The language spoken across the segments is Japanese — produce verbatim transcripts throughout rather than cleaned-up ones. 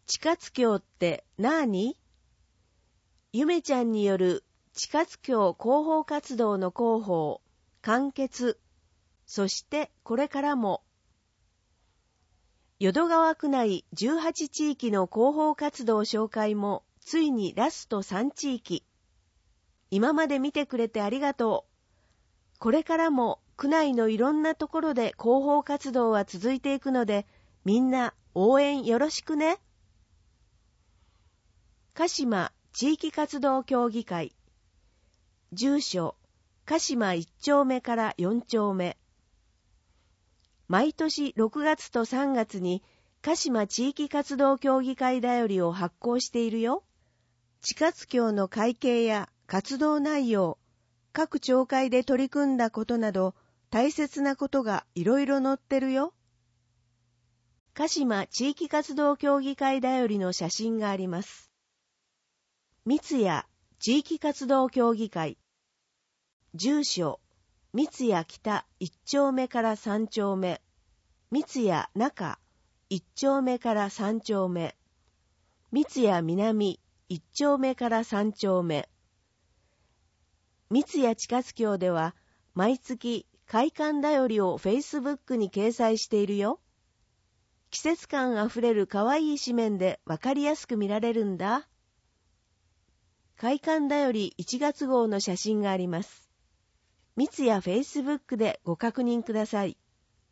地活協ってなーに？ゆめちゃんによる地活協広報活動の広報、完結、そしてこれからも、淀川区内じゅうはち地域の広報活動紹介もついにラストさん地域。今まで見てくれてありがとう。これからも区内のいろんなところで広報活動は続いていくので、みんな応援よろしくね。鹿島地域活動協議会。住所、鹿島いち丁目からよん丁目。毎年ろくがつとさんがつに鹿島地域活動協議会だよりを発行しているよ。地活協の会計や活動内容、各町会で取り組んだことなど大切なことがいろいろ載ってるよ。鹿島地域活動協議会だよりの写真があります。三ツ谷地域活動協議会。住所、三ツ谷北いち丁目からさん丁目。三ツ谷中いち丁目からさん丁目。三ツ谷南いち丁目からさん丁目。三ツ谷地活協では毎月会館だよりを Facebook に掲載しているよ。季節感あふれるかわいい紙面でわかりやすく見られるんだ。会館だよりいちがつ号の写真があります。三ツ谷 Facebook でご確認ください。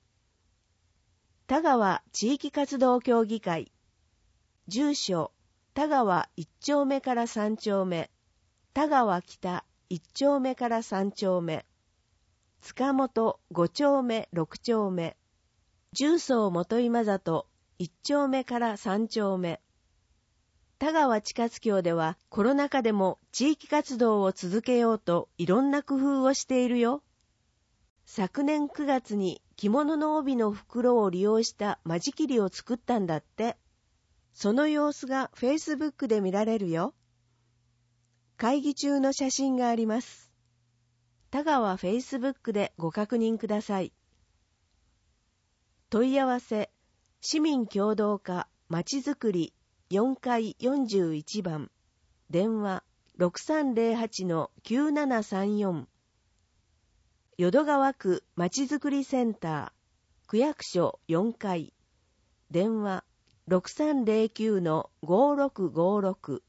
田川地域活動協議会。住所、田川いち丁目からさん丁目。田川北いち丁目からさん丁目。塚本ご丁目ろく丁目。重曹元今里いち丁目からさん丁目。田川地活協ではコロナ禍でも地域活動を続けようといろんな工夫をしているよ。昨年くがつに着物の帯の袋を利用した間仕切りを作ったんだって。その様子が Facebook で見られるよ。会議中の写真があります。田川 Facebook でご確認ください。問い合わせ、市民協働課まちづくりよんかいよんじゅういちばん。電話 ろくさんぜろはちのきゅうななさんよん。淀川区まちづくりセンター、区役所よんかい。電話 ろくさんぜろきゅうのごろくごろく。